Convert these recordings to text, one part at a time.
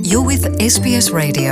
You're with SBS Radio.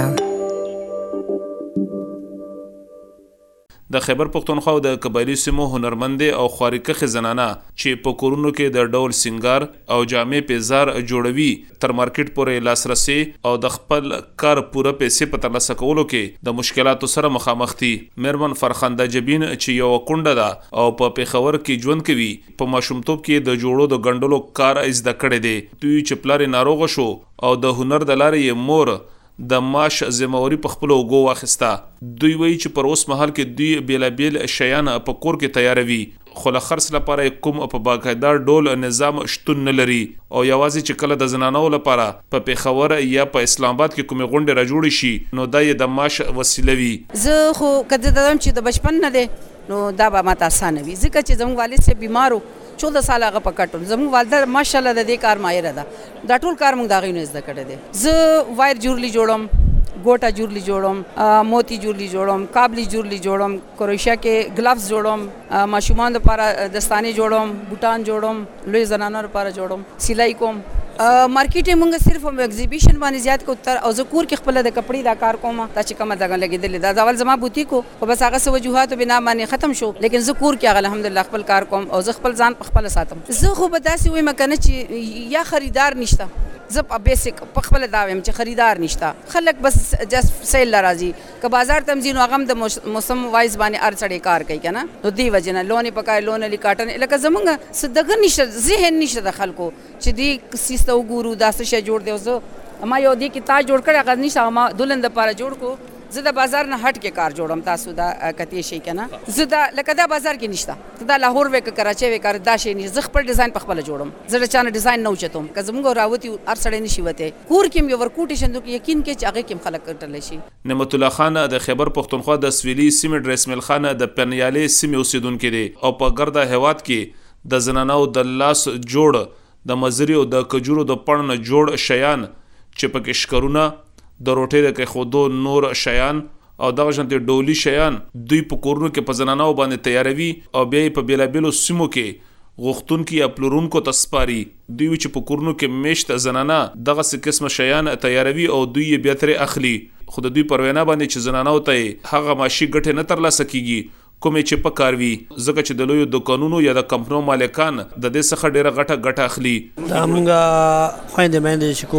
د خیبر پښتونخوا د قبایلی سیمو هنرمندې او خواریکه زنانه چې په کورونو کې د ډول سنگار او جامې پیزار جوړوي تر مارکیټ پورې لاسرسي او د خپل کار پوره پیسې په ترلاسه کولو کې د مشکلاتو سره مخامخ دي. میرمن فرخنده جبین چې یو کونډه ده او په پیښور کې ژوند کوي په ماشومتوب کې د جوړو د غندلو کار زده کړی دی. دوی چې پلار ناروغ شو او د هنر د لارې مور د ماش زموري په خپل اوګو واخستا. دوی وایي چې پر اوس مهال کې دوی بیلابیل شیان په کور کې تیاروي خو له خرڅ لپاره کوم په باقاعده ډول نظام شتون نه لري او یوازې چې کله د زنانو لپاره په پیښور یا په اسلام آباد کې کومې غونډې راجوړې شي نو دا یې د ماش وسیله وي. زه خو کده دم چې د بچپن نه دی نو دا به ماته اسانه وي ځکه چې زموږ والد صاحب بیمارو 14 سال هغه پکټول زموږ والده ماشاءالله د دې کار ماهر ده دا ټول کار موږ دا غوښنه زده کړی دی. زه وایر جوړلی جوړم ګوټه جوړلی جوړم موتی جوړلی جوړم کابلی جوړلی جوړم کروشیا کې گلافز جوړم ماشومان لپاره دستانه جوړم بوټان جوړم لوی زنانو لپاره جوړم سلای کوم مارکیټ موږ صرف ایگزیبیشن باندې زیات کو تر او زکور کې خپل د کپړې دا کار کوم تا چې کومه دغه لګیدل دا ځول زما بوتي کو خو بس هغه سو وجوهات بنا باندې ختم شو لیکن زکور کې هغه الحمدلله خپل کار کوم او ز خپل ځان خپل ساتم. زه خو به داسې وای مکنه چې یا خریدار نشته زه په بیسیک په خپل دا ویم چې خریدار نشته خلک بس جست سیل لرازي که بازار تمزین غم د موسم وایز باندې ارڅړې کار کوي کنه نو دی وجنه لونې پکای لون لې کاټن لکه زمونږ صدقه نشته ذهن نشته د خلکو چې دی سیستو ګورو داسې شی جوړ دی زه ما یو دی کې تا جوړ کړی غد نشه ما دلند لپاره جوړ کو زه د بازار نه هټ کې کار جوړم تاسو دا کتی شي کنه زه دا لکه دا بازار کې نشته دا لاهور وک کراچي وک دا شي نه زه خپل ډیزاین په خپل جوړم زه د چانه ډیزاین نه اوچتم که زموږ راوتی ار سړی نشي وته کور کې یو ورکوټ شندو کې یقین کې چې هغه کې خلک کټل شي. نعمت الله خان د خیبر پښتونخوا د سویلی سیمه ډریسمل خان د پنیالې سیمه اوسیدونکو دی او په ګرده هواد کې د زنانو د لاس جوړ د مزری او د کجورو د پړن جوړ شیان چې په کشکرونه د روټې د خودو نور شیان او دغه شانتي ډولی شیان دوی په کورونو کې په زنانو باندې تیاروي او بیا په بیلابیلو سیمو کې غختون کې یا پلورونکو تسپاري. دوی چې په کورونو کې میشت زنانه دغه څه قسم شیان تیاروي او دوی بیا تر اخلي خو د دوی پروینه باندې چې زنانو ته هغه ماشي ګټه نه ترلاسه کیږي کومې چې په کاروي ځکه چې د لوی دکانونو یا د کمپنیو مالکان د دې څخه ډیره غټه اخلي. دا موږ خويندې مېندې چې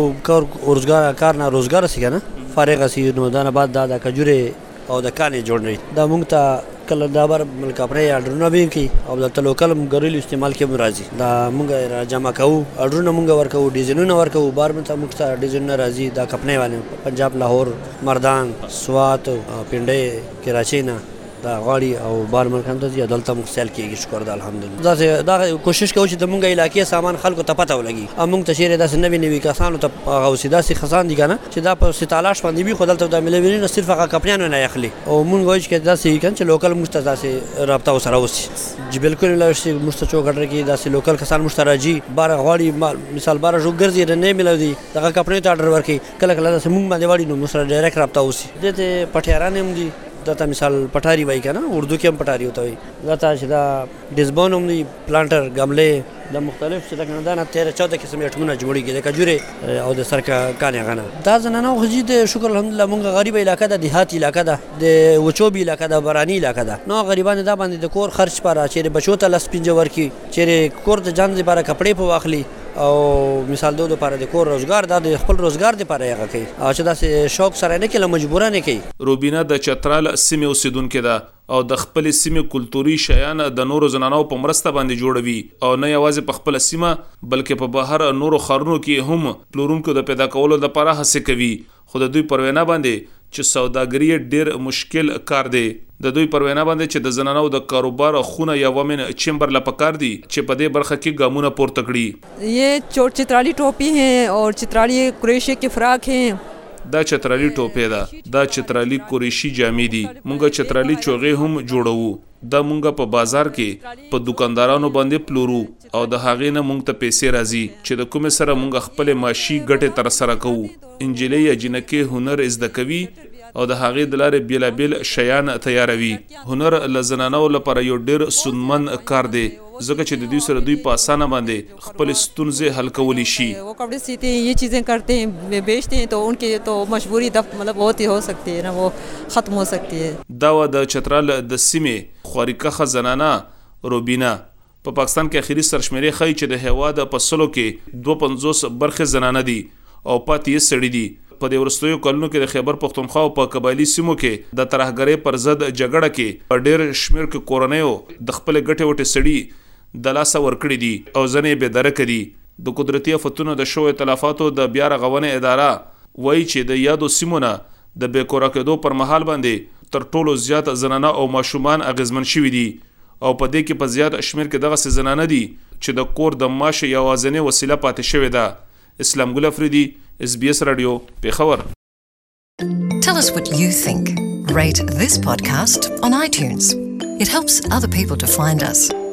کو کار نه روزګار سي کنه فارغ سي نو دا نه بعد دا کجوره او د کانې جوړنی دا موږ ته کله دا بر ملک پرې اډرونه به کی او د لوکل ګریل استعمال کې راځي دا موږ را جمع کوو اډرونه موږ ورکو ډیزاینونه ورکو بار موږ ته ډیزاین راځي دا کپنې والے پنجاب لاهور مردان سوات پنډې کراچي نه دا غاړي او بار ملکان ته یا دلته مخسل کېږي شکر د الحمدلله دا کوشش کوو چې د مونږه علاقې سامان خلکو ته پته ولګي مونږ ته شهر داسې نوي نوي کسانو ته غوسیدا سي خزان دي کنه چې دا په ستالاش باندې وي خو دلته د ملي نه صرف هغه کپنیانو نه اخلي او مونږ وایو چې داسې کنه چې لوکل مستداسه رابطه وسره وسی چې بالکل لا شي مستچوګړه کې داسې لوکل کسان مشتراجي بار غاړي مثال بار جو ګرځي نه ملوي دغه کپنی ته اډر ورکي کله کله مونږ باندې وړي نو سره ډایرکټ رابطه وسی دته پټیاران هم دي دا مثال پټاری وای کنه اردو کې هم پټاری ہوتا وي دا چې دا ډیزبون هم دی پلانټر غمله د مختلف چې دا نه 13-14 قسمه ټمونه جوړیږي د کجوره او د سرکا کانه غنه دا زنانو خجید شکر الحمدلله مونږ غریب علاقه ده دیهات علاقه ده د وچوبي علاقه ده برانی علاقه ده نو غریبان دا باندې د کور خرچ پر چې بچو ته لس پنځه ورکی چې کور د جان لپاره کپڑے په واخلي او مثال دوه لپاره د کور روزګار د خپل روزګار لپاره یې کوي او چې دا شوق سره نه کله مجبورانه کوي. روبینا د چترال سیمه اوسیدونکو ده او د خپل سیمه کلتوري شیان د نورو زنانو په مرسته باندې جوړوي او نه یوازې په خپل سیمه بلکې په بهر نورو خارونو کې هم پلورونکو د پیدا کولو لپاره هڅه کوي خو د دوی پروینه باندې چې سوداګری ډیر مشکل کار دی. د دوی پروینه باندې چې د زنانو د کاروبار خونه یا ومن چیمبر لپاره دي چې په دې برخه کې ګامونه پورته کړي. یہ چترالی ټوپی ہیں اور چترالی قریشی کے فراق ہیں دا چترالی ټوپی ده دا چترالی قریشی جامې دي مونږ چترالی چوغې هم جوړوو دا مونږ په بازار کې په دکاندارانو باندې پلورو او د هغې نه مونږ ته پیسې راځي چې د کومې سره مونږ خپل معاشي ګټې تر سره کوو. انجلۍ یا جنکې هنر زده کوي او د هغې د لارې بیلابیل شیان تیاروي. هنر له زنانو لپاره یو ډېر سودمن کار دی ځکه چې د دوی سره دوی په اسانه باندې خپل ستونزې حل کولی شي. वो कपड़े सीते हैं, ये चीज़ें करते हैं, बेचते हैं, तो उनकी तो मजबूरी मतलब बहुत ही हो सकती है ना, वो ख़त्म हो सकती है. دا و د چترال د سیمې خوارکخه زنانه روبینا په پاکستان کې اخیری سرشمیرې ښیي چې د هیواد په سلو کې 52 برخې زنانه دي او پاتې یې سړي دي. په دې وروستیو کلونو کې د خیبر پښتونخوا او په قبایلي سیمو کې د ترهګرۍ پر ضد جګړه کې په ډېر شمېر کې کورنیو د خپلې ګټې وټې سړي د لاسه ورکړي دي او ځنې بې درکه دي. د قدرتي آفتونو د شویو تلفاتو د بیا رغونې اداره وایي چې د یادو سیمو نه د بې کوره کېدو پر مهال باندې تر ټولو زیات زنانه او ماشومان اغیزمن شوي دي او په دې کې په زیات شمېر کې دغسې زنانه دي چې د کور د معاش یوازینۍ وسیله پاتې شوې ده. اسلام ګل افریدي, SBS رادیو, پېښور. Tell us what you think. Rate this podcast on iTunes. It helps other people to find us.